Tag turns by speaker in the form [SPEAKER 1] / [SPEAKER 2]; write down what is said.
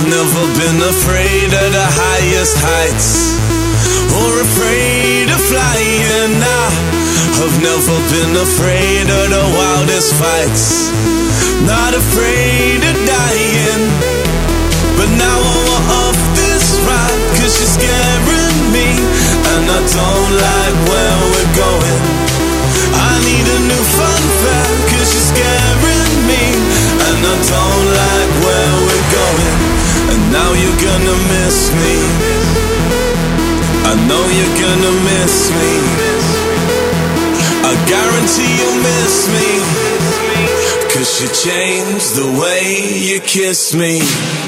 [SPEAKER 1] never been afraid of the highest heights, or afraid of flying. I've never been afraid of the wildest fights, not afraid of dying. But now I want off this ride, 'cause you're scaring me, and I don't like where we're going. I need a new fun fact, 'cause you're scaring me, and I don't like where we're going. And now you're gonna miss me, I know you're gonna miss me, I guarantee you'll miss me, 'cause you changed the way you kiss me.